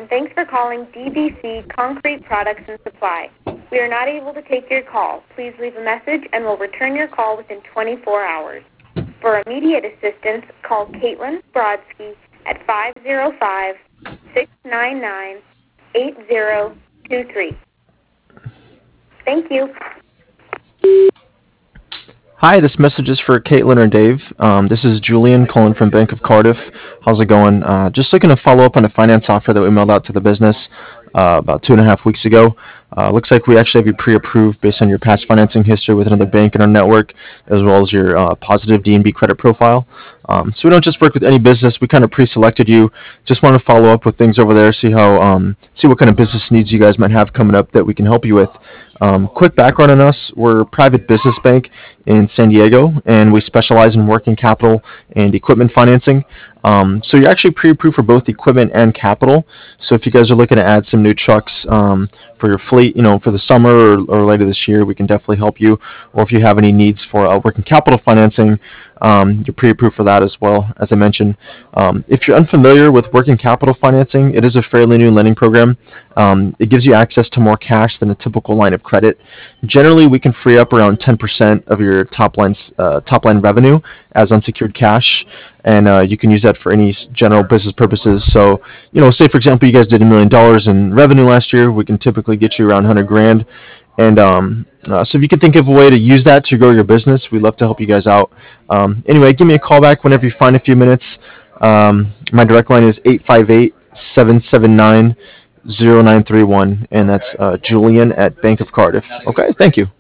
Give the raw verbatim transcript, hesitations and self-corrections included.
thanks for calling D B C Concrete Products and Supply. We are not able to take your call. Please leave a message and we'll return your call within twenty-four hours. For immediate assistance, call Caitlin Brodsky at five zero five, six nine nine, eight zero two three. Thank you. Hi, this message is for Caitlin or Dave. Um, this is Julian calling from Bank of Cardiff. How's it going? Uh, just looking to follow up on a finance offer that we mailed out to the business uh, about two and a half weeks ago. Uh, looks like we actually have you pre-approved based on your past financing history with another bank in our network, as well as your uh, positive D N B credit profile. Um, so we don't just work with any business. We kind of pre-selected you. Just want to follow up with things over there, see how, um, see what kind of business needs you guys might have coming up that we can help you with. Um, quick background on us: we're a private business bank in San Diego, and we specialize in working capital and equipment financing. Um, so you're actually pre-approved for both equipment and capital. So if you guys are looking to add some new trucks um, for your fleet, you know, for the summer or, or later this year, we can definitely help you. Or if you have any needs for uh, working capital financing, um, you're pre-approved for that as well, as I mentioned. Um, if you're unfamiliar with working capital financing, it is a fairly new lending program. Um, it gives you access to more cash than a typical line of credit. Generally, we can free up around ten percent of your top line uh, top line revenue as unsecured cash, and uh, you can use that for any general business purposes. So, you know, say for example, you guys did a million dollars in revenue last year, we can typically get you around one hundred grand. And um, uh, so if you can think of a way to use that to grow your business, we'd love to help you guys out. Um, anyway, give me a call back whenever you find a few minutes. Um, my direct line is eight five eight, seven seven nine, zero nine three one, and that's uh, Julian at Bank of Cardiff. Okay, thank you.